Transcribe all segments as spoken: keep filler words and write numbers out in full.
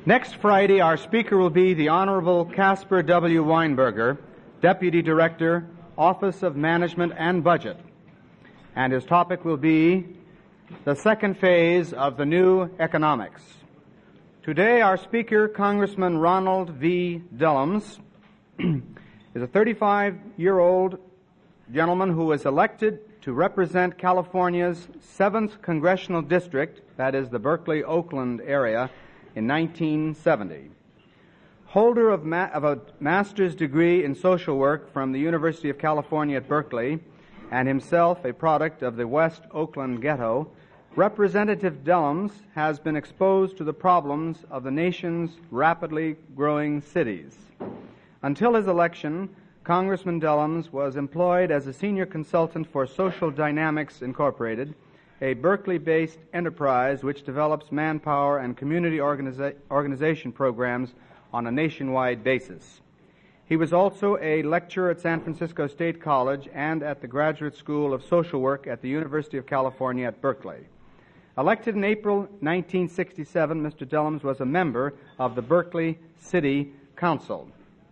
Next Friday, our speaker will be the Honorable Caspar W. Weinberger, Deputy Director, Office of Management and Budget. And his topic will be the second phase of the new economics. Today, our speaker, Congressman Ronald V. Dellums, is a thirty-five-year-old gentleman who was elected to represent California's seventh Congressional District, that is the Berkeley-Oakland area, in nineteen seventy. Holder of, ma- of a master's degree in social work from the University of California at Berkeley, and himself a product of the West Oakland ghetto, Representative Dellums has been exposed to the problems of the nation's rapidly growing cities. Until his election, Congressman Dellums was employed as a senior consultant for Social Dynamics Incorporated, a Berkeley-based enterprise which develops manpower and community organiza- organization programs on a nationwide basis. He was also a lecturer at San Francisco State College and at the Graduate School of Social Work at the University of California at Berkeley. Elected in April nineteen sixty-seven, Mister Dellums was a member of the Berkeley City Council.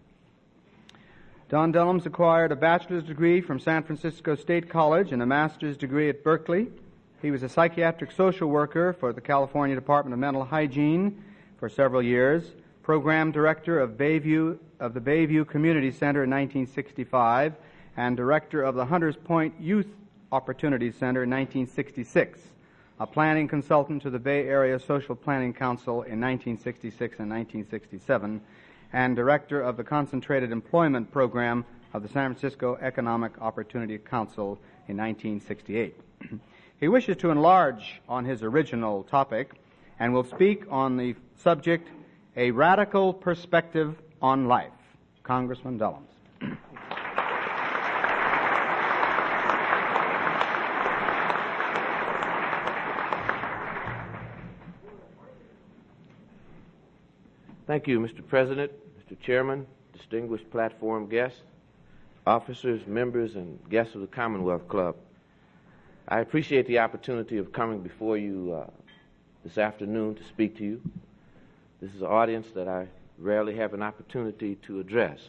Don Dellums acquired a bachelor's degree from San Francisco State College and a master's degree at Berkeley. He was a psychiatric social worker for the California Department of Mental Hygiene for several years, program director of Bayview of the Bayview Community Center in nineteen sixty-five, and director of the Hunters Point Youth Opportunity Center in nineteen sixty-six, a planning consultant to the Bay Area Social Planning Council in nineteen sixty-six and nineteen sixty-seven, and director of the Concentrated Employment Program of the San Francisco Economic Opportunity Council in nineteen sixty-eight. He wishes to enlarge on his original topic and will speak on the subject, A Radical Perspective on Life. Congressman Dellums. Thank you, Mister President, Mister Chairman, distinguished platform guests, officers, members, and guests of the Commonwealth Club. I appreciate the opportunity of coming before you uh, this afternoon to speak to you. This is an audience that I rarely have an opportunity to address.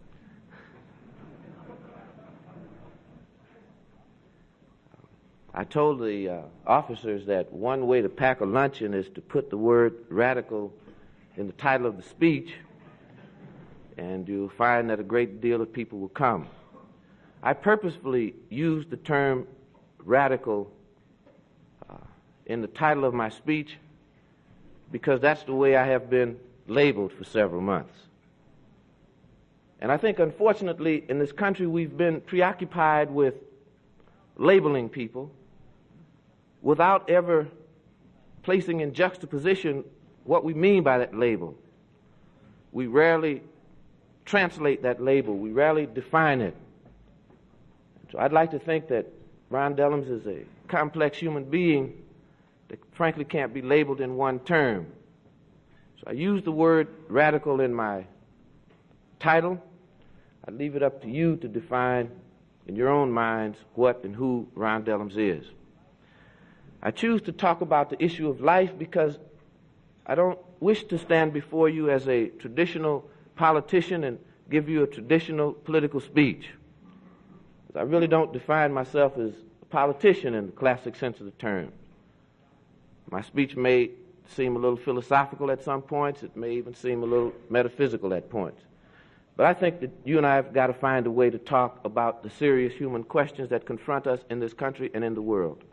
I told the uh, officers that one way to pack a luncheon is to put the word radical in the title of the speech, and you'll find that a great deal of people will come. I purposefully used the term radical uh, in the title of my speech because that's the way I have been labeled for several months. And I think, unfortunately, in this country we've been preoccupied with labeling people without ever placing in juxtaposition what we mean by that label. We rarely translate that label. We rarely define it. So I'd like to think that Ron Dellums is a complex human being that frankly can't be labeled in one term. So I use the word radical in my title. I leave it up to you to define in your own minds what and who Ron Dellums is. I choose to talk about the issue of life because I don't wish to stand before you as a traditional politician and give you a traditional political speech. I really don't define myself as a politician in the classic sense of the term. My speech may seem a little philosophical at some points. It may even seem a little metaphysical at points. But I think that you and I have got to find a way to talk about the serious human questions that confront us in this country and in the world.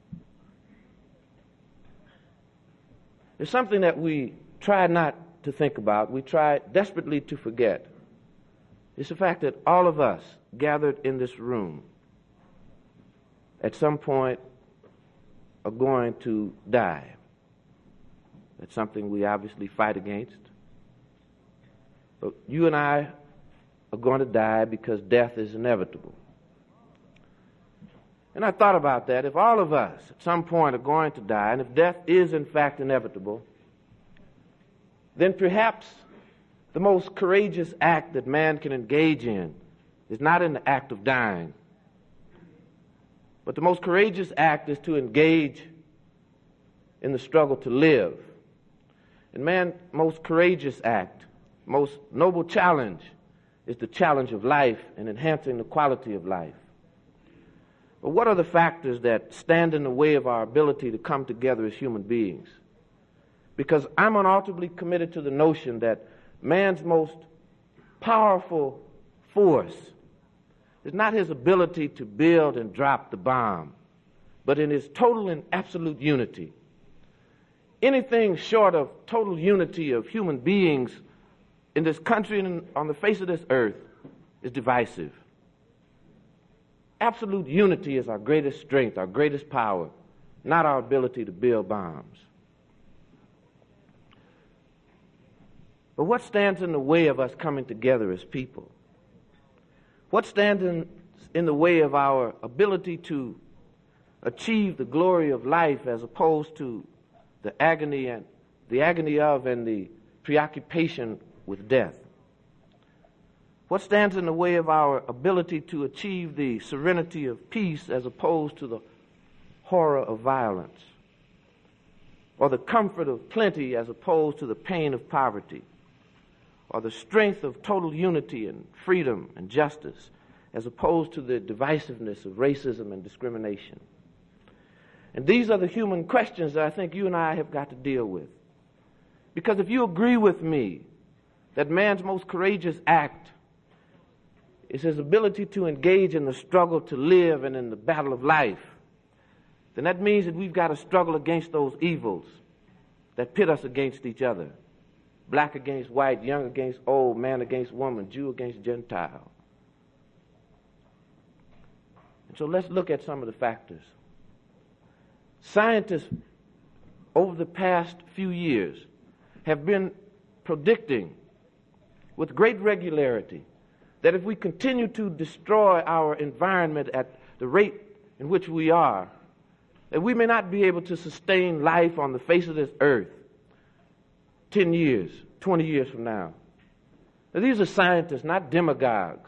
There's something that we try not to think about. We try desperately to forget. It's the fact that all of us gathered in this room at some point are going to die. That's something we obviously fight against. But you and I are going to die because death is inevitable. And I thought about that. If all of us at some point are going to die, and if death is in fact inevitable, then perhaps the most courageous act that man can engage in is not in the act of dying, but the most courageous act is to engage in the struggle to live. And man's most courageous act, most noble challenge, is the challenge of life and enhancing the quality of life. But what are the factors that stand in the way of our ability to come together as human beings? Because I'm unalterably committed to the notion that man's most powerful force is not his ability to build and drop the bomb, but in his total and absolute unity. Anything short of total unity of human beings in this country and on the face of this earth is divisive. Absolute unity is our greatest strength, our greatest power, not our ability to build bombs. But what stands in the way of us coming together as people? What stands in, in the way of our ability to achieve the glory of life as opposed to the agony and the agony of and the preoccupation with death? What stands in the way of our ability to achieve the serenity of peace as opposed to the horror of violence? Or the comfort of plenty as opposed to the pain of poverty? Or the strength of total unity and freedom and justice as opposed to the divisiveness of racism and discrimination? And these are the human questions that I think you and I have got to deal with. Because if you agree with me that man's most courageous act is his ability to engage in the struggle to live and in the battle of life, then that means that we've got to struggle against those evils that pit us against each other. Black against white, young against old, man against woman, Jew against Gentile. And so let's look at some of the factors. Scientists over the past few years have been predicting with great regularity that if we continue to destroy our environment at the rate in which we are, that we may not be able to sustain life on the face of this earth ten years, twenty years from now. Now, these are scientists, not demagogues.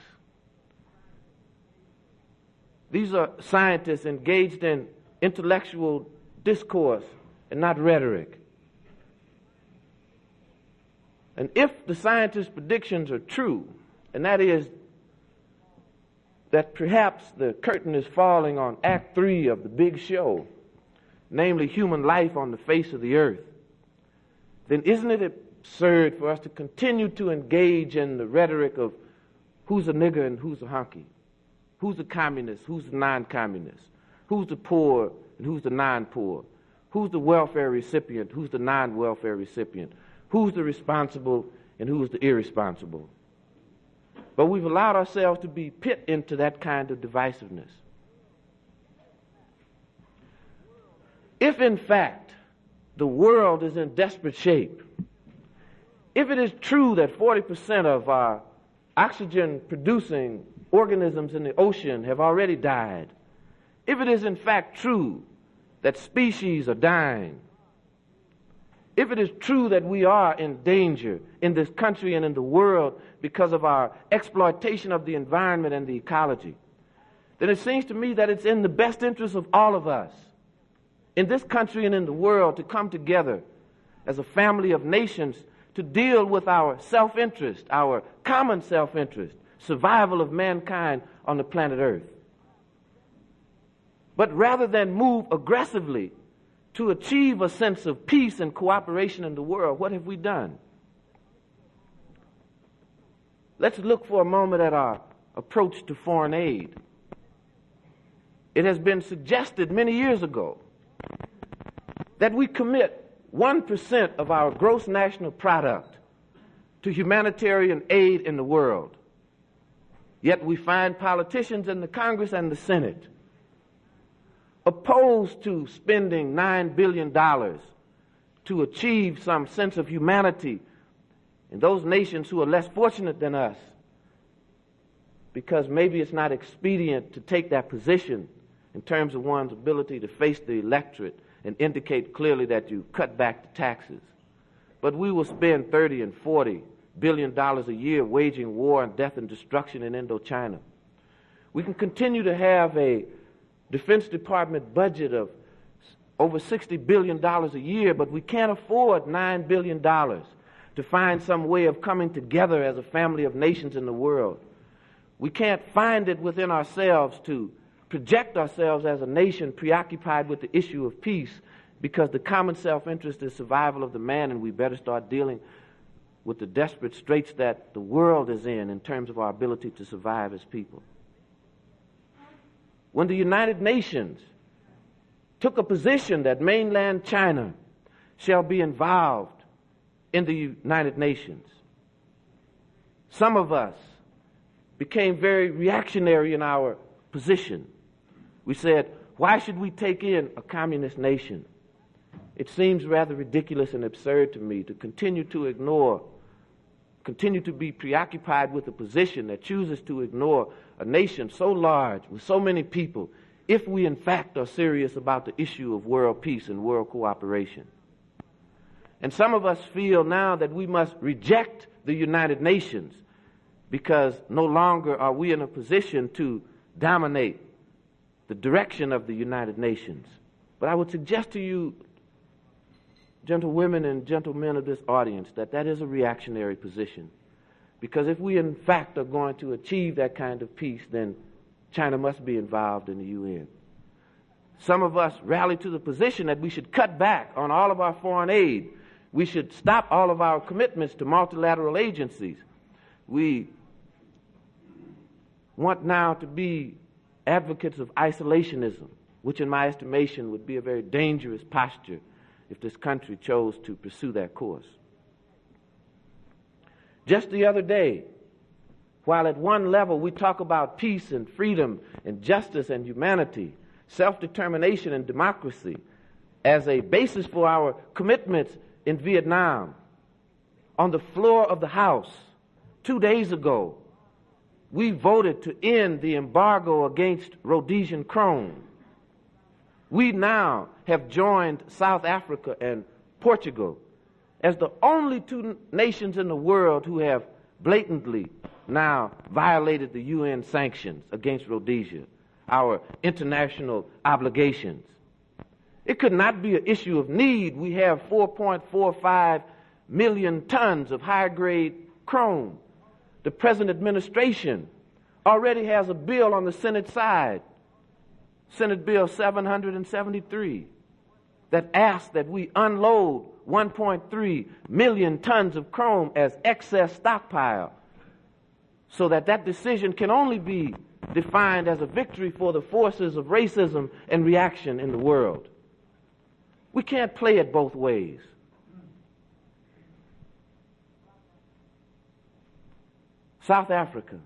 These are scientists engaged in intellectual discourse and not rhetoric. And if the scientists' predictions are true, and that is that perhaps the curtain is falling on Act Three of the big show, namely human life on the face of the earth, then isn't it absurd for us to continue to engage in the rhetoric of who's a nigger and who's a honky? Who's the communist, who's the non-communist? Who's the poor and who's the non-poor? Who's the welfare recipient, who's the non-welfare recipient? Who's the responsible and who's the irresponsible? But we've allowed ourselves to be pit into that kind of divisiveness. If in fact the world is in desperate shape, if it is true that forty percent of our oxygen-producing organisms in the ocean have already died, if it is in fact true that species are dying, if it is true that we are in danger in this country and in the world because of our exploitation of the environment and the ecology, then it seems to me that it's in the best interest of all of us, in this country and in the world, to come together as a family of nations to deal with our self-interest, our common self-interest, survival of mankind on the planet Earth. But rather than move aggressively to achieve a sense of peace and cooperation in the world, what have we done? Let's look for a moment at our approach to foreign aid. It has been suggested many years ago that we commit one percent of our gross national product to humanitarian aid in the world. Yet we find politicians in the Congress and the Senate opposed to spending nine billion dollars to achieve some sense of humanity in those nations who are less fortunate than us, because maybe it's not expedient to take that position in terms of one's ability to face the electorate and indicate clearly that you cut back the taxes. But we will spend thirty and forty billion dollars a year waging war and death and destruction in Indochina. We can continue to have a Defense Department budget of over sixty billion dollars a year, but we can't afford nine billion dollars to find some way of coming together as a family of nations in the world. We can't find it within ourselves to project ourselves as a nation preoccupied with the issue of peace, because the common self-interest is survival of the man, and we better start dealing with the desperate straits that the world is in in terms of our ability to survive as people. When the United Nations took a position that mainland China shall be involved in the United Nations, some of us became very reactionary in our position. We said, why should we take in a communist nation? It seems rather ridiculous and absurd to me to continue to ignore, continue to be preoccupied with a position that chooses to ignore a nation so large with so many people, if we in fact are serious about the issue of world peace and world cooperation. And some of us feel now that we must reject the United Nations because no longer are we in a position to dominate the direction of the United Nations. But I would suggest to you, gentlewomen and gentlemen of this audience, that that is a reactionary position. Because if we in fact are going to achieve that kind of peace, then China must be involved in the U N. Some of us rally to the position that we should cut back on all of our foreign aid. We should stop all of our commitments to multilateral agencies. We want now to be advocates of isolationism, which in my estimation would be a very dangerous posture if this country chose to pursue that course. Just the other day, while at one level we talk about peace and freedom and justice and humanity, self-determination and democracy as a basis for our commitments in Vietnam, on the floor of the House two days ago, we voted to end the embargo against Rhodesian chrome. We now have joined South Africa and Portugal as the only two nations in the world who have blatantly now violated the U N sanctions against Rhodesia, our international obligations. It could not be an issue of need. We have four point four five million tons of high-grade chrome. The present administration already has a bill on the Senate side, Senate Bill seven hundred seventy-three, that asks that we unload one point three million tons of chrome as excess stockpile, so that that decision can only be defined as a victory for the forces of racism and reaction in the world. We can't play it both ways. South Africa.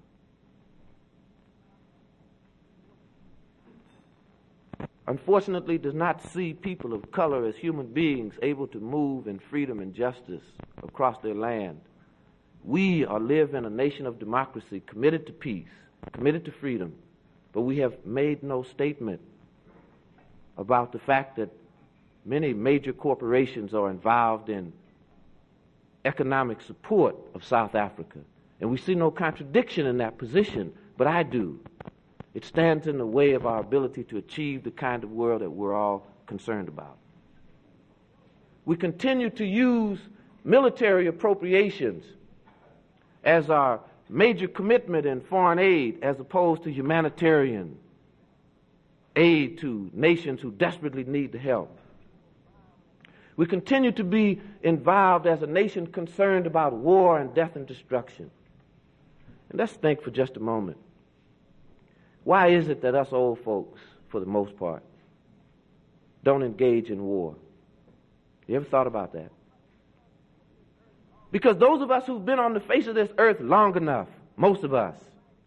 Unfortunately, does not see people of color as human beings able to move in freedom and justice across their land. We are live in a nation of democracy, committed to peace, committed to freedom, but we have made no statement about the fact that many major corporations are involved in economic support of South Africa. And we see no contradiction in that position, but I do. It stands in the way of our ability to achieve the kind of world that we're all concerned about. We continue to use military appropriations as our major commitment in foreign aid, as opposed to humanitarian aid to nations who desperately need the help. We continue to be involved as a nation concerned about war and death and destruction. And let's think for just a moment. Why is it that us old folks, for the most part, don't engage in war? You ever thought about that? Because those of us who've been on the face of this earth long enough, most of us,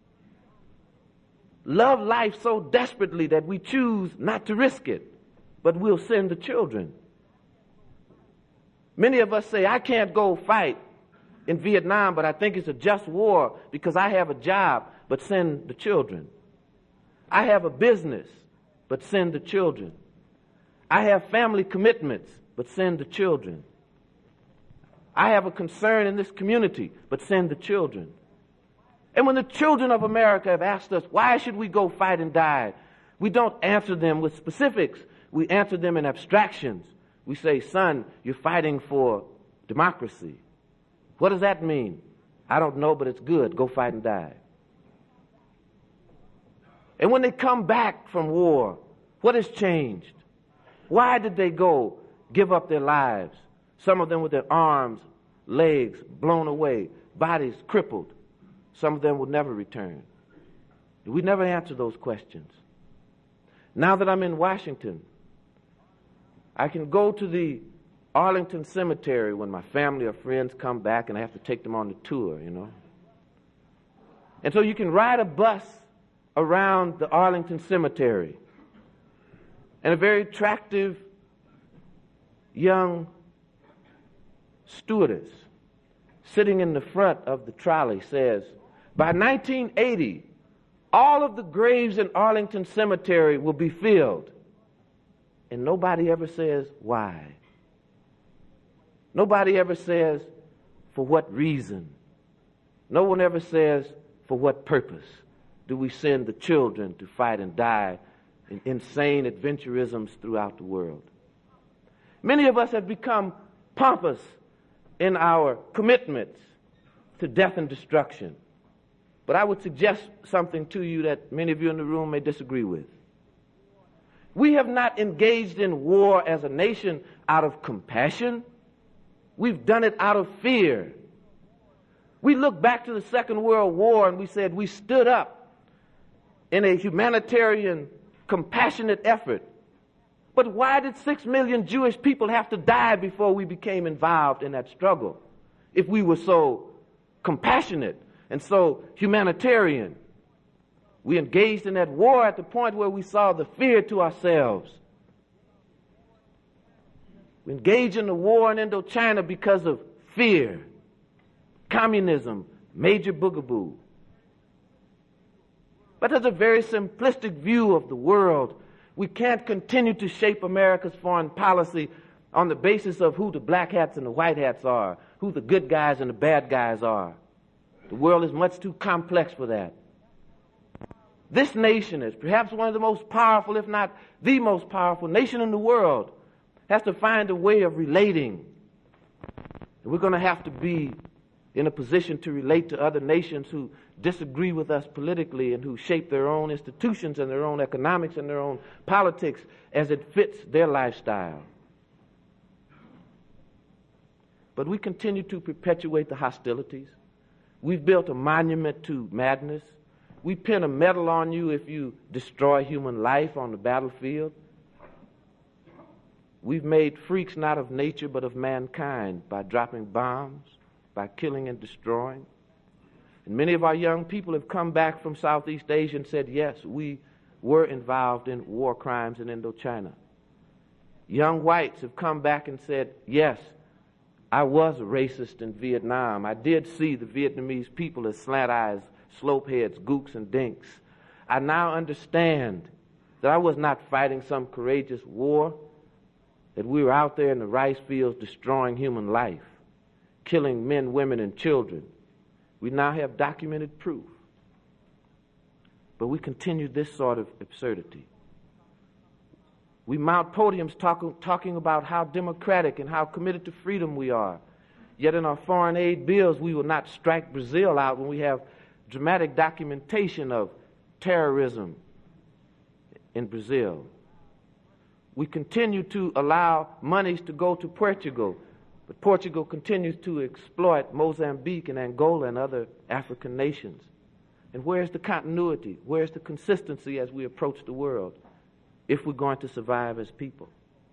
love life so desperately that we choose not to risk it, but we'll send the children. Many of us say, I can't go fight in Vietnam, but I think it's a just war because I have a job, but send the children. I have a business, but send the children. I have family commitments, but send the children. I have a concern in this community, but send the children. And when the children of America have asked us, why should we go fight and die? We don't answer them with specifics, We answer them in abstractions. We say, son, you're fighting for democracy. What does that mean? I don't know, but it's good. Go fight and die. And when they come back from war, what has changed? Why did they go give up their lives? Some of them with their arms, legs blown away, bodies crippled. Some of them will never return. We never answer those questions. Now that I'm in Washington, I can go to the Arlington Cemetery when my family or friends come back and I have to take them on the tour, you know. And so you can ride a bus around the Arlington Cemetery. And a very attractive young stewardess sitting in the front of the trolley says, by nineteen eighty, all of the graves in Arlington Cemetery will be filled. And nobody ever says why. Nobody ever says for what reason. No one ever says for what purpose do we send the children to fight and die in insane adventurisms throughout the world. Many of us have become pompous in our commitments to death and destruction. But I would suggest something to you that many of you in the room may disagree with. We have not engaged in war as a nation out of compassion. We've done it out of fear. We look back to the Second World War and we said we stood up in a humanitarian, compassionate effort. But why did six million Jewish people have to die before we became involved in that struggle? If we were so compassionate and so humanitarian. We engaged in that war at the point where we saw the fear to ourselves. We engaged in the war in Indochina because of fear. Communism, major boogaboo. But there's a very simplistic view of the world. We can't continue to shape America's foreign policy on the basis of who the black hats and the white hats are, who the good guys and the bad guys are. The world is much too complex for that. This nation is perhaps one of the most powerful, if not the most powerful nation in the world, has to find a way of relating. And we're going to have to be in a position to relate to other nations who disagree with us politically and who shape their own institutions and their own economics and their own politics as it fits their lifestyle. But we continue to perpetuate the hostilities. We've built a monument to madness. We pin a medal on you if you destroy human life on the battlefield. We've made freaks not of nature but of mankind by dropping bombs, by killing and destroying. And many of our young people have come back from Southeast Asia and said, yes, we were involved in war crimes in Indochina. Young whites have come back and said, yes, I was a racist in Vietnam. I did see the Vietnamese people as slant-eyes, slopeheads, gooks, and dinks. I now understand that I was not fighting some courageous war, that we were out there in the rice fields destroying human life, killing men, women, and children. We now have documented proof. But we continue this sort of absurdity. We mount podiums talk, talking about how democratic and how committed to freedom we are. Yet in our foreign aid bills, we will not strike Brazil out when we have dramatic documentation of terrorism in Brazil. We continue to allow monies to go to Portugal, but Portugal continues to exploit Mozambique and Angola and other African nations. And where's the continuity? Where's the consistency as we approach the world if we're going to survive as people?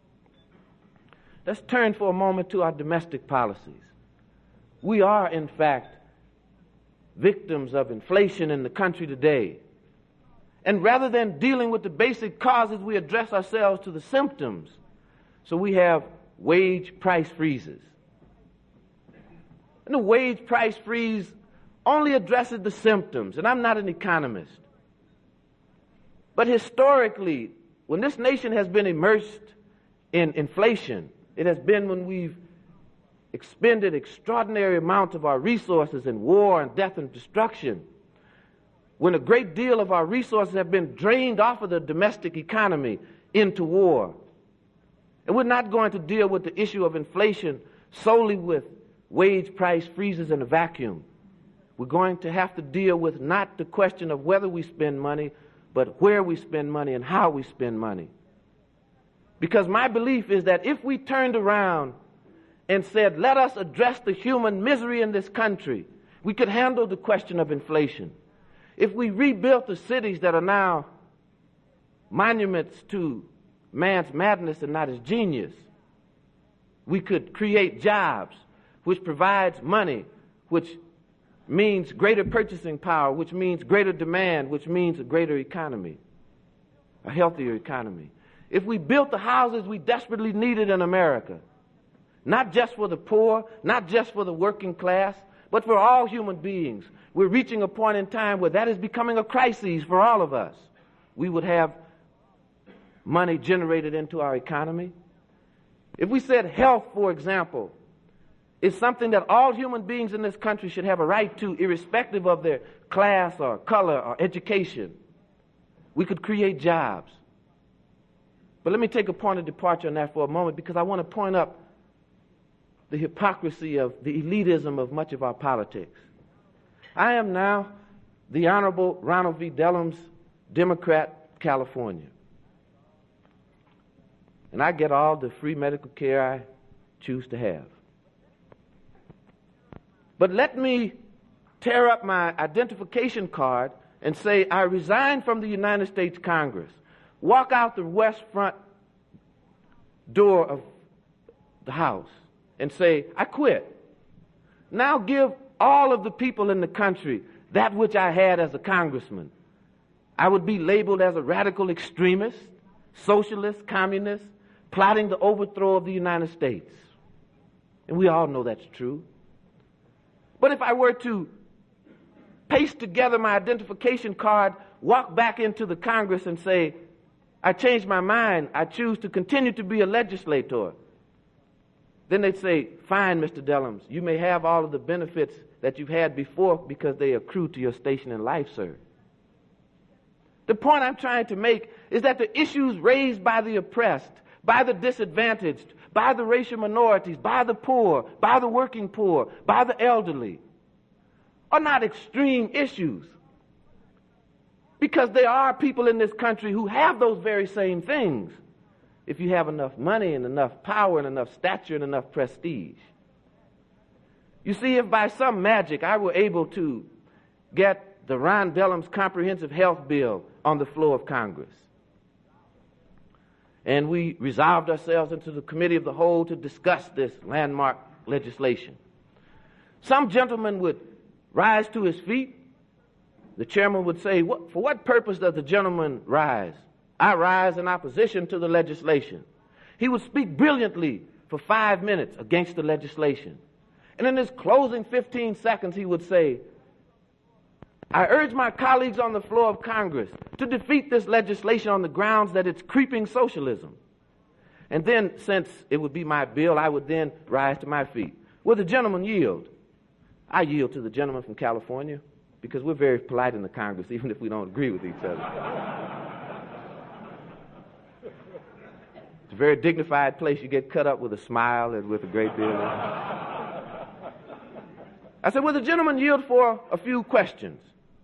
Let's turn for a moment to our domestic policies. We are, in fact, victims of inflation in the country today. And rather than dealing with the basic causes, we address ourselves to the symptoms. So we have wage price freezes. And the wage price freeze only addresses the symptoms. And I'm not an economist. But historically, when this nation has been immersed in inflation, it has been when we've expended extraordinary amounts of our resources in war and death and destruction, when a great deal of our resources have been drained off of the domestic economy into war, And we're not going to deal with the issue of inflation solely with wage price freezes in a vacuum. We're going to have to deal with not the question of whether we spend money, but where we spend money and how we spend money. Because my belief is that if we turned around and said, let us address the human misery in this country, we could handle the question of inflation. If we rebuilt the cities that are now monuments to man's madness and not his genius, we could create jobs, which provides money, which means greater purchasing power, which means greater demand, which means a greater economy, a healthier economy. If we built the houses we desperately needed in America, not just for the poor, not just for the working class, but for all human beings, we're reaching a point in time where that is becoming a crisis for all of us. We would have money generated into our economy. If we said health, for example, is something that all human beings in this country should have a right to, irrespective of their class or color or education, we could create jobs. But let me take a point of departure on that for a moment, because I want to point up the hypocrisy of the elitism of much of our politics. I am now the Honorable Ronald V. Dellums, Democrat, California. And I get all the free medical care I choose to have. But let me tear up my identification card and say I resign from the United States Congress, walk out the west front door of the House and say, I quit. Now give all of the people in the country that which I had as a congressman. I would be labeled as a radical extremist, socialist, communist, plotting the overthrow of the United States. And we all know that's true. But if I were to paste together my identification card, walk back into the Congress and say, I changed my mind, I choose to continue to be a legislator, then they'd say, fine, Mister Dellums, you may have all of the benefits that you've had before because they accrue to your station in life, sir. The point I'm trying to make is that the issues raised by the oppressed, by the disadvantaged, by the racial minorities, by the poor, by the working poor, by the elderly, are not extreme issues. Because there are people in this country who have those very same things, if you have enough money and enough power and enough stature and enough prestige. You see, if by some magic I were able to get the Ron Dellums Comprehensive Health Bill on the floor of Congress, and we resolved ourselves into the Committee of the Whole to discuss this landmark legislation, some gentleman would rise to his feet. The chairman would say, what, for what purpose does the gentleman rise? I rise in opposition to the legislation. He would speak brilliantly for five minutes against the legislation. And in his closing fifteen seconds, he would say, I urge my colleagues on the floor of Congress to defeat this legislation on the grounds that it's creeping socialism. And then, since it would be my bill, I would then rise to my feet. Will the gentleman yield? I yield to the gentleman from California, because we're very polite in the Congress, even if we don't agree with each other. It's a very dignified place. You get cut up with a smile and with a great deal of... I said, will the gentleman yield for a few questions?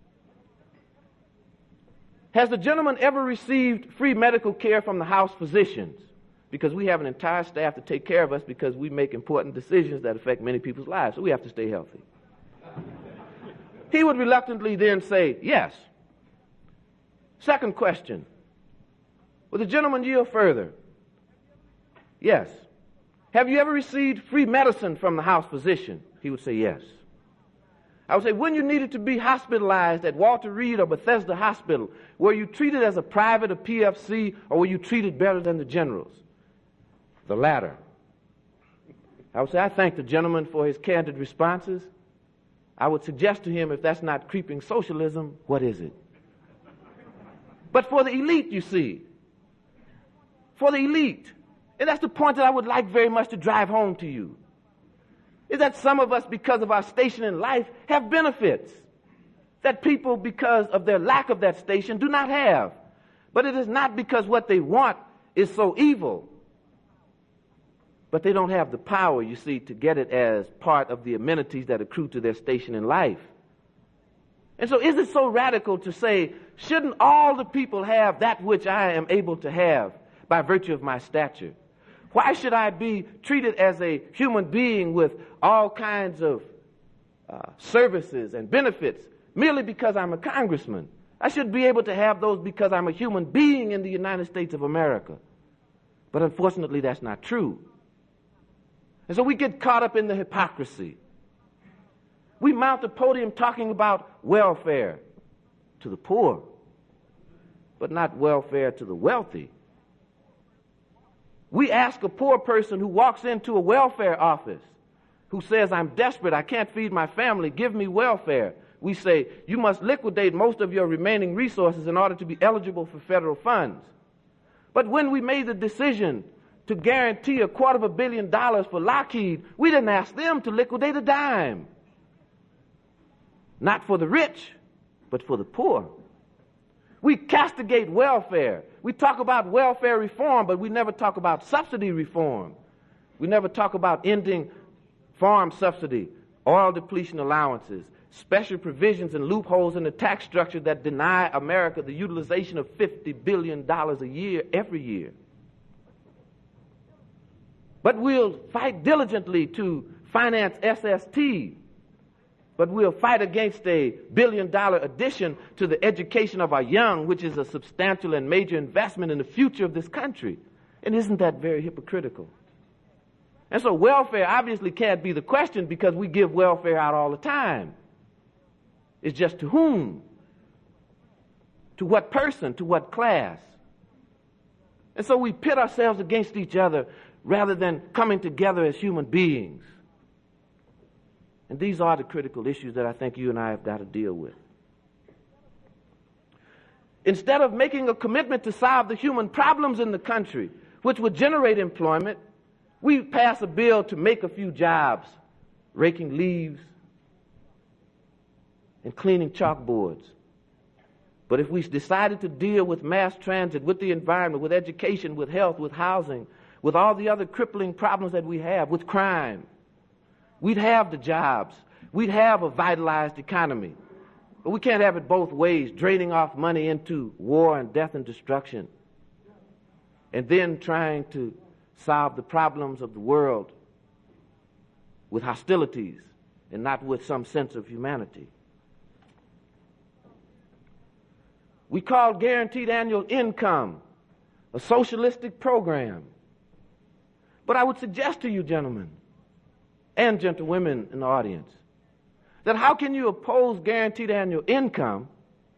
Has the gentleman ever received free medical care from the house physicians? Because we have an entire staff to take care of us because we make important decisions that affect many people's lives, so we have to stay healthy. He would reluctantly then say, yes. Second question, will the gentleman yield further? Yes. Have you ever received free medicine from the house physician? He would say, yes. I would say, when you needed to be hospitalized at Walter Reed or Bethesda Hospital, were you treated as a private, a P F C, or were you treated better than the generals? The latter. I would say, I thank the gentleman for his candid responses. I would suggest to him, if that's not creeping socialism, what is it? But for the elite, you see, for the elite, and that's the point that I would like very much to drive home to you, is that some of us, because of our station in life, have benefits that people, because of their lack of that station, do not have. But it is not because what they want is so evil. But they don't have the power, you see, to get it as part of the amenities that accrue to their station in life. And so is it so radical to say, shouldn't all the people have that which I am able to have by virtue of my stature? Why should I be treated as a human being with all kinds of uh, services and benefits merely because I'm a congressman? I should be able to have those because I'm a human being in the United States of America. But unfortunately, that's not true. And so we get caught up in the hypocrisy. We mount the podium talking about welfare to the poor, but not welfare to the wealthy. We ask a poor person who walks into a welfare office, who says, I'm desperate, I can't feed my family, give me welfare. We say, you must liquidate most of your remaining resources in order to be eligible for federal funds. But when we made the decision to guarantee a quarter of a billion dollars for Lockheed, we didn't ask them to liquidate a dime. Not for the rich, but for the poor. We castigate welfare. We talk about welfare reform, but we never talk about subsidy reform. We never talk about ending farm subsidy, oil depletion allowances, special provisions and loopholes in the tax structure that deny America the utilization of fifty billion dollars a year every year. But we'll fight diligently to finance S S T. But we'll fight against a billion dollar addition to the education of our young, which is a substantial and major investment in the future of this country. And isn't that very hypocritical? And so welfare obviously can't be the question because we give welfare out all the time. It's just to whom? To what person? To what class? And so we pit ourselves against each other rather than coming together as human beings. And these are the critical issues that I think you and I have got to deal with. Instead of making a commitment to solve the human problems in the country, which would generate employment, we pass a bill to make a few jobs, raking leaves and cleaning chalkboards. But if we decided to deal with mass transit, with the environment, with education, with health, with housing, with all the other crippling problems that we have, with crime, we'd have the jobs. We'd have a vitalized economy. But we can't have it both ways, draining off money into war and death and destruction, and then trying to solve the problems of the world with hostilities and not with some sense of humanity. We call guaranteed annual income a socialistic program. But I would suggest to you, gentlemen, and gentlewomen in the audience, that how can you oppose guaranteed annual income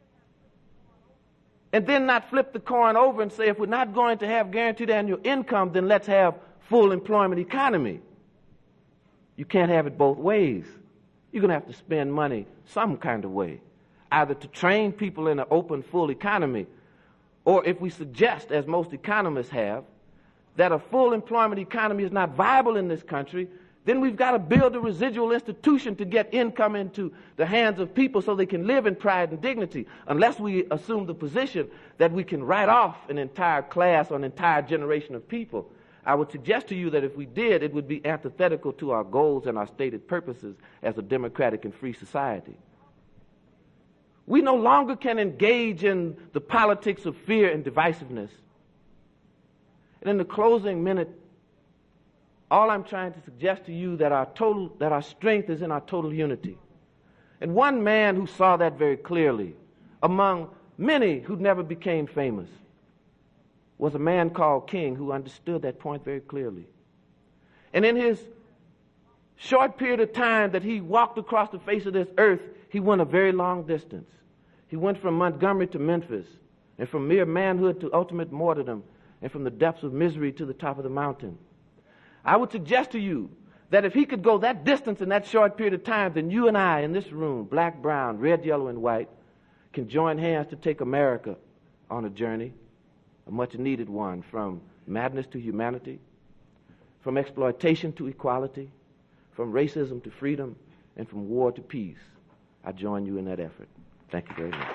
and then not flip the coin over and say, if we're not going to have guaranteed annual income, then let's have full employment economy? You can't have it both ways. You're going to have to spend money some kind of way, either to train people in an open, full economy, or if we suggest, as most economists have, that a full employment economy is not viable in this country, then we've got to build a residual institution to get income into the hands of people so they can live in pride and dignity, unless we assume the position that we can write off an entire class or an entire generation of people. I would suggest to you that if we did, it would be antithetical to our goals and our stated purposes as a democratic and free society. We no longer can engage in the politics of fear and divisiveness. And in the closing minute, all I'm trying to suggest to you that our total, that our strength is in our total unity. And one man who saw that very clearly, among many who never became famous, was a man called King, who understood that point very clearly. And in his short period of time that he walked across the face of this earth, he went a very long distance. He went from Montgomery to Memphis, and from mere manhood to ultimate martyrdom, and from the depths of misery to the top of the mountain. I would suggest to you that if he could go that distance in that short period of time, then you and I in this room, black, brown, red, yellow, and white, can join hands to take America on a journey, a much-needed one, from madness to humanity, from exploitation to equality, from racism to freedom, and from war to peace. I join you in that effort. Thank you very much.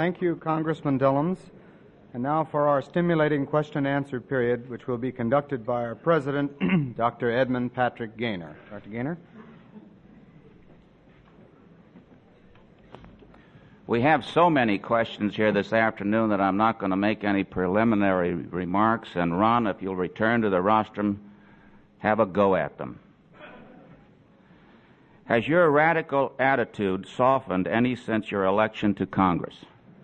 Thank you, Congressman Dellums. And now for our stimulating question-answer period, which will be conducted by our President, Doctor Edmund Patrick Gaynor. Doctor Gaynor? We have so many questions here this afternoon that I'm not going to make any preliminary remarks. And Ron, if you'll return to the rostrum, have a go at them. Has your radical attitude softened any since your election to Congress?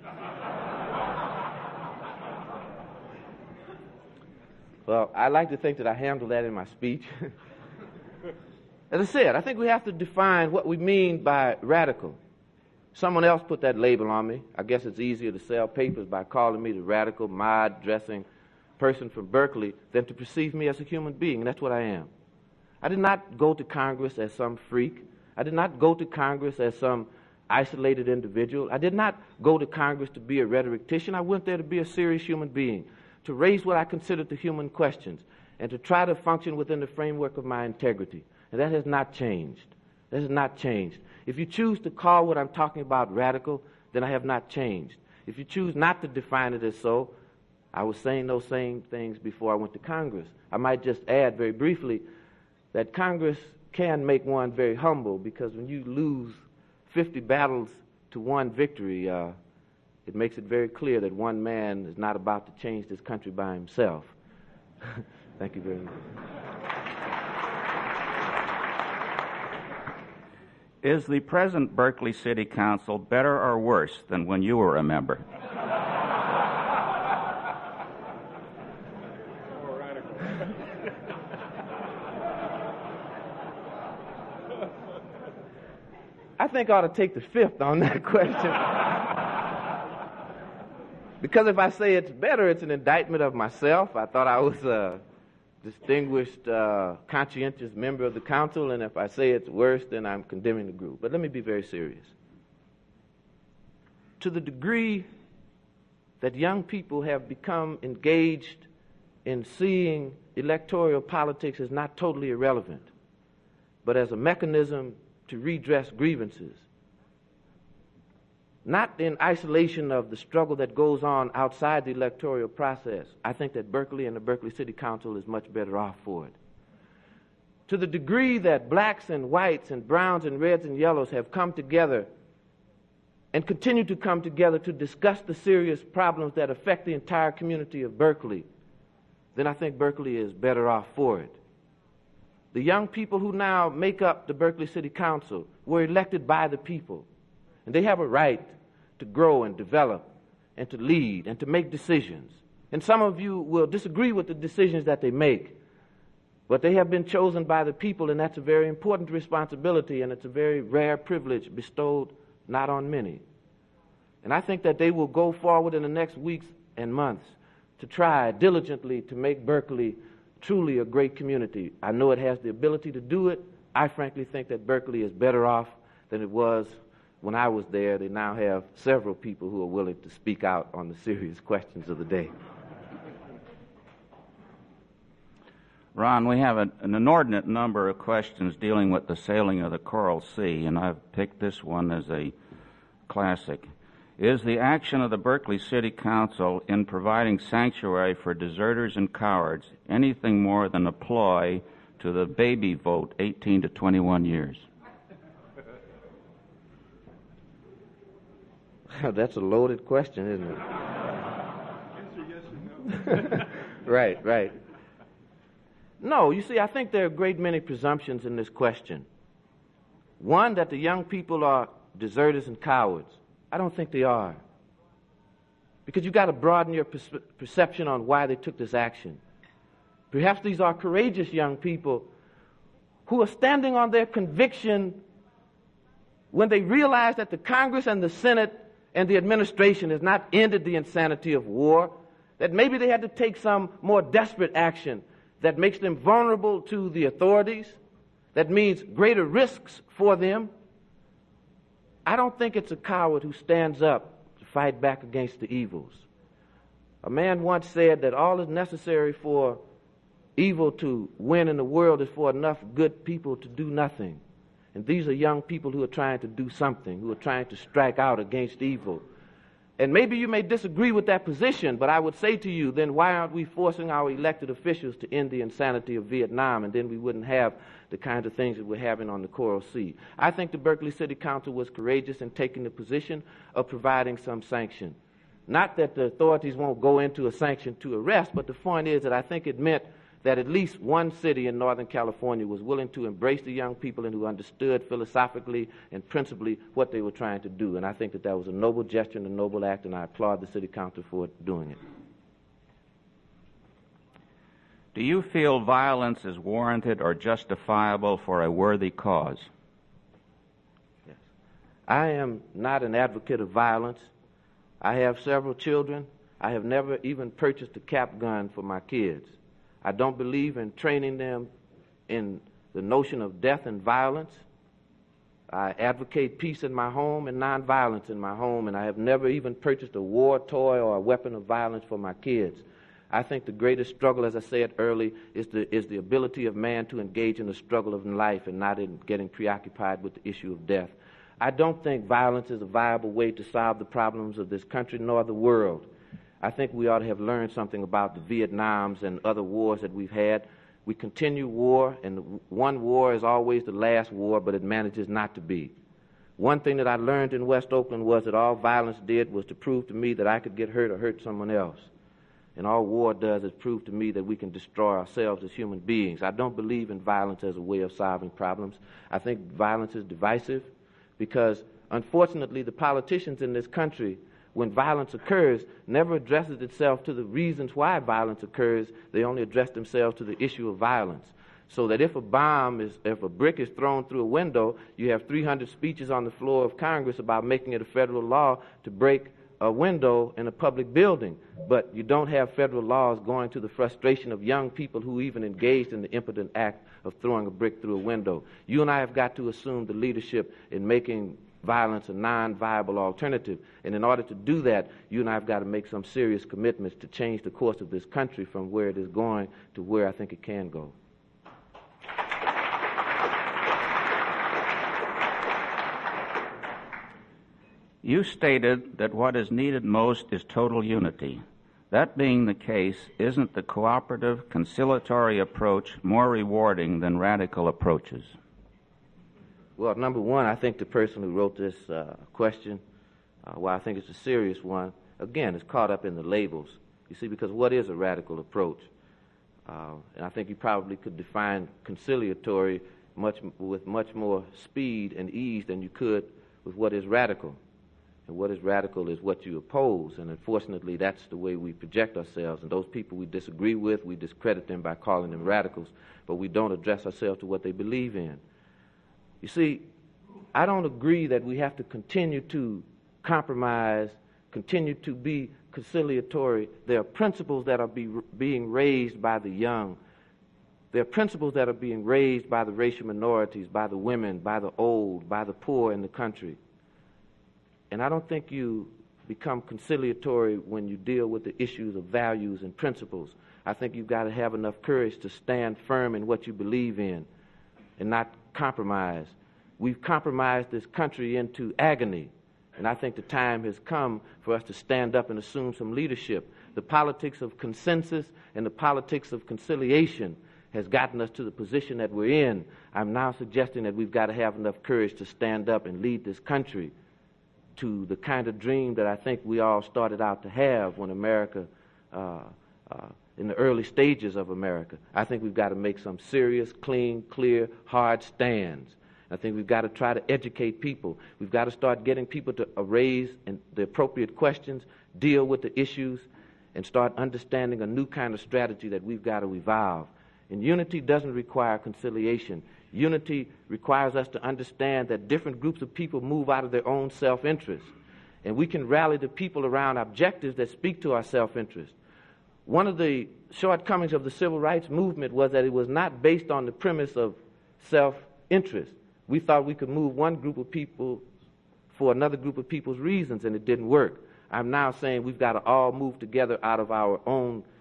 Well, I like to think that I handled that in my speech. As I said, I think we have to define what we mean by radical. Someone else put that label on me. I guess it's easier to sell papers by calling me the radical, mod-dressing person from Berkeley than to perceive me as a human being, and that's what I am. I did not go to Congress as some freak. I did not go to Congress as some isolated individual. I did not go to Congress to be a rhetorician. I went there to be a serious human being, to raise what I consider the human questions, and to try to function within the framework of my integrity. And that has not changed. That has not changed. If you choose to call what I'm talking about radical, then I have not changed. If you choose not to define it as so, I was saying those same things before I went to Congress. I might just add very briefly that Congress can make one very humble, because when you lose fifty battles to one victory, uh, it makes it very clear that one man is not about to change this country by himself. Thank you very much. Is the present Berkeley City Council better or worse than when you were a member? I think I ought to take the fifth on that question. Because if I say it's better, it's an indictment of myself. I thought I was a distinguished, uh, conscientious member of the council, and if I say it's worse, then I'm condemning the group. But let me be very serious. To the degree that young people have become engaged in seeing electoral politics as not totally irrelevant, but as a mechanism to redress grievances, not in isolation of the struggle that goes on outside the electoral process, I think that Berkeley and the Berkeley City Council is much better off for it. To the degree that blacks and whites and browns and reds and yellows have come together and continue to come together to discuss the serious problems that affect the entire community of Berkeley, then I think Berkeley is better off for it. The young people who now make up the Berkeley City Council were elected by the people, and they have a right to grow and develop and to lead and to make decisions. And some of you will disagree with the decisions that they make, but they have been chosen by the people, and that's a very important responsibility, and it's a very rare privilege bestowed not on many. And I think that they will go forward in the next weeks and months to try diligently to make Berkeley truly a great community. I know it has the ability to do it. I frankly think that Berkeley is better off than it was when I was there. They now have several people who are willing to speak out on the serious questions of the day. Ron, we have a, an inordinate number of questions dealing with the sailing of the Coral Sea, and I've picked this one as a classic. Is the action of the Berkeley City Council in providing sanctuary for deserters and cowards anything more than a ploy to the baby vote eighteen to twenty-one years? That's a loaded question, isn't it? Answer yes or no. Right, right. No, you see, I think there are a great many presumptions in this question. One, that the young people are deserters and cowards. I don't think they are. Because you've got to broaden your per- perception on why they took this action. Perhaps these are courageous young people who are standing on their conviction when they realize that the Congress and the Senate and the administration has not ended the insanity of war, that maybe they had to take some more desperate action that makes them vulnerable to the authorities, that means greater risks for them. I don't think it's a coward who stands up to fight back against the evils. A man once said that all is necessary for evil to win in the world is for enough good people to do nothing. And these are young people who are trying to do something, who are trying to strike out against evil. And maybe you may disagree with that position, but I would say to you, then why aren't we forcing our elected officials to end the insanity of Vietnam, and then we wouldn't have the kinds of things that we're having on the Coral Sea? I think the Berkeley City Council was courageous in taking the position of providing some sanction. Not that the authorities won't go into a sanction to arrest, but the point is that I think it meant that at least one city in Northern California was willing to embrace the young people and who understood philosophically and principally what they were trying to do. And I think that that was a noble gesture and a noble act, and I applaud the city council for doing it. Do you feel violence is warranted or justifiable for a worthy cause? Yes. I am not an advocate of violence. I have several children. I have never even purchased a cap gun for my kids. I don't believe in training them in the notion of death and violence. I advocate peace in my home and nonviolence in my home, and I have never even purchased a war toy or a weapon of violence for my kids. I think the greatest struggle, as I said early, is the, is the ability of man to engage in the struggle of life and not in getting preoccupied with the issue of death. I don't think violence is a viable way to solve the problems of this country nor the world. I think we ought to have learned something about the Vietnams and other wars that we've had. We continue war, and one war is always the last war, but it manages not to be. One thing that I learned in West Oakland was that all violence did was to prove to me that I could get hurt or hurt someone else. And all war does is prove to me that we can destroy ourselves as human beings. I don't believe in violence as a way of solving problems. I think violence is divisive because, unfortunately, the politicians in this country, when violence occurs, never addresses itself to the reasons why violence occurs. They only address themselves to the issue of violence. So that if a bomb is, if a brick is thrown through a window, you have three hundred speeches on the floor of Congress about making it a federal law to break a window in a public building. But you don't have federal laws going to the frustration of young people who even engaged in the impotent act of throwing a brick through a window. You and I have got to assume the leadership in making violence a non-viable alternative. And in order to do that, you and I have got to make some serious commitments to change the course of this country from where it is going to where I think it can go. You stated that what is needed most is total unity. That being the case, isn't the cooperative, conciliatory approach more rewarding than radical approaches? Well, number one, I think the person who wrote this uh, question, uh, well, I think it's a serious one, again, is caught up in the labels. You see, because what is a radical approach? Uh, and I think you probably could define conciliatory much with much more speed and ease than you could with what is radical. And what is radical is what you oppose, and unfortunately that's the way we project ourselves. And those people we disagree with, we discredit them by calling them radicals, but we don't address ourselves to what they believe in. You see, I don't agree that we have to continue to compromise, continue to be conciliatory. There are principles that are be, being raised by the young. There are principles that are being raised by the racial minorities, by the women, by the old, by the poor in the country. And I don't think you become conciliatory when you deal with the issues of values and principles. I think you've got to have enough courage to stand firm in what you believe in and not compromise. We've compromised this country into agony, and I think the time has come for us to stand up and assume some leadership. The politics of consensus and the politics of conciliation has gotten us to the position that we're in. I'm now suggesting that we've got to have enough courage to stand up and lead this country to the kind of dream that I think we all started out to have when America, uh, uh, in the early stages of America. I think we've got to make some serious, clean, clear, hard stands. I think we've got to try to educate people. We've got to start getting people to raise and the appropriate questions, deal with the issues, and start understanding a new kind of strategy that we've got to evolve. And unity doesn't require conciliation. Unity requires us to understand that different groups of people move out of their own self-interest. And we can rally the people around objectives that speak to our self-interest. One of the shortcomings of the civil rights movement was that it was not based on the premise of self-interest. We thought we could move one group of people for another group of people's reasons, and it didn't work. I'm now saying we've got to all move together out of our own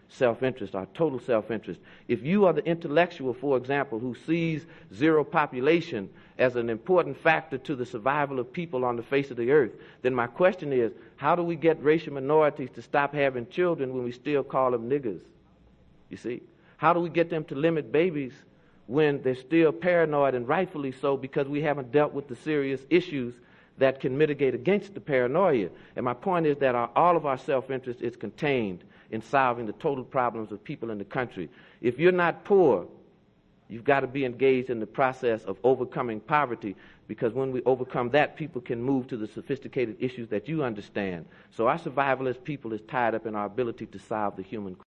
self-interest, our total self-interest. If you are the intellectual, for example, who sees zero population as an important factor to the survival of people on the face of the earth, then my question is, how do we get racial minorities to stop having children when we still call them niggers? You see? How do we get them to limit babies when they're still paranoid, and rightfully so, because we haven't dealt with the serious issues that can mitigate against the paranoia? And my point is that our, all of our self-interest is contained in solving the total problems of people in the country. If you're not poor, you've got to be engaged in the process of overcoming poverty, because when we overcome that, people can move to the sophisticated issues that you understand. So our survival as people is tied up in our ability to solve the human crisis.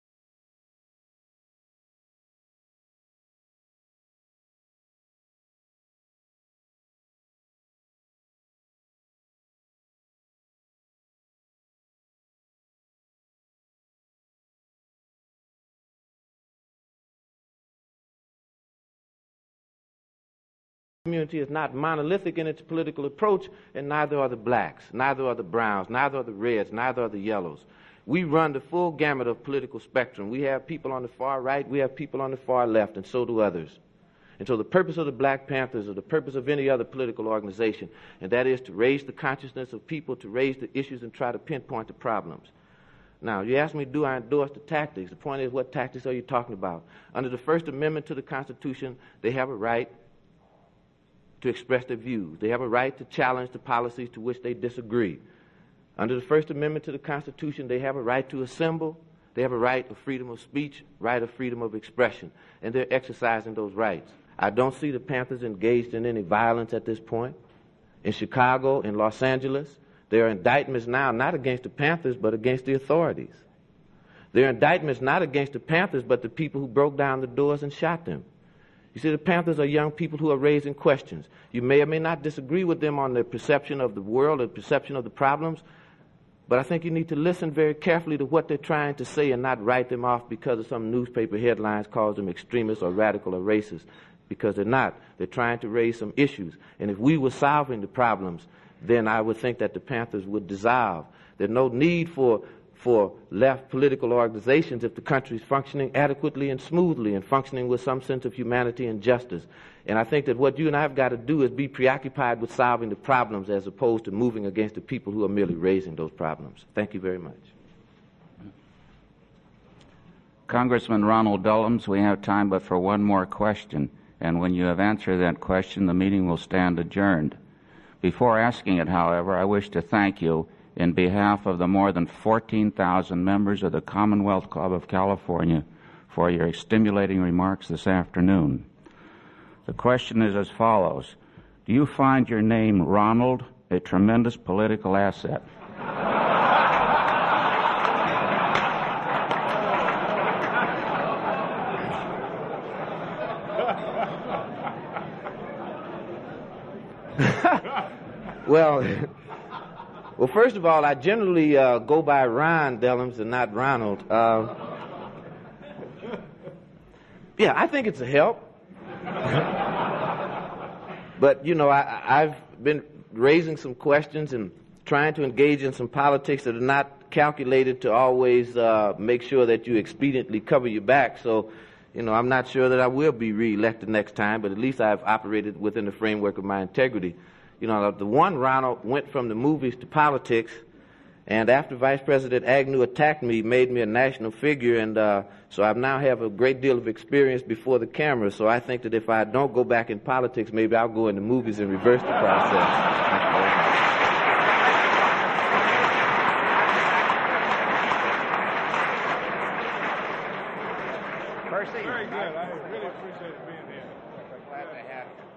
Community is not monolithic in its political approach, and neither are the blacks, neither are the browns, neither are the reds, neither are the yellows. We run the full gamut of political spectrum. We have people on the far right, we have people on the far left, and so do others. And so the purpose of the Black Panthers, or the purpose of any other political organization, and that is to raise the consciousness of people, to raise the issues and try to pinpoint the problems. Now, you ask me, do I endorse the tactics? The point is, what tactics are you talking about? Under the First Amendment to the Constitution, they have a right to express their views. They have a right to challenge the policies to which they disagree. Under the First Amendment to the Constitution, they have a right to assemble. They have a right of freedom of speech, right of freedom of expression, and they're exercising those rights. I don't see the Panthers engaged in any violence at this point. In Chicago, in Los Angeles, there are indictments now not against the Panthers, but against the authorities. There are indictments not against the Panthers, but the people who broke down the doors and shot them. You see, the Panthers are young people who are raising questions. You may or may not disagree with them on their perception of the world or perception of the problems, but I think you need to listen very carefully to what they're trying to say and not write them off because of some newspaper headlines calls them extremists or radical or racist, because they're not. They're trying to raise some issues. And if we were solving the problems, then I would think that the Panthers would dissolve. There's no need for for left political organizations if the country is functioning adequately and smoothly and functioning with some sense of humanity and justice. And I think that what you and I have got to do is be preoccupied with solving the problems as opposed to moving against the people who are merely raising those problems. Thank you very much. Congressman Ronald Dellums, we have time but for one more question, and when you have answered that question, the meeting will stand adjourned. Before asking it, however, I wish to thank you in behalf of the more than fourteen thousand members of the Commonwealth Club of California for your stimulating remarks this afternoon. The question is as follows. Do you find your name, Ronald, a tremendous political asset? Well, well, first of all, I generally uh, go by Ron Dellums and not Ronald. Uh, yeah, I think it's a help. But, you know, I, I've been raising some questions and trying to engage in some politics that are not calculated to always uh, make sure that you expediently cover your back. So, you know, I'm not sure that I will be reelected next time, but at least I've operated within the framework of my integrity. You know, the one Ronald went from the movies to politics, and after Vice President Agnew attacked me, made me a national figure, and uh, so I now have a great deal of experience before the camera. So I think that if I don't go back in politics, maybe I'll go into movies and reverse the process. Very good. I really appreciate it being here. Glad to have you.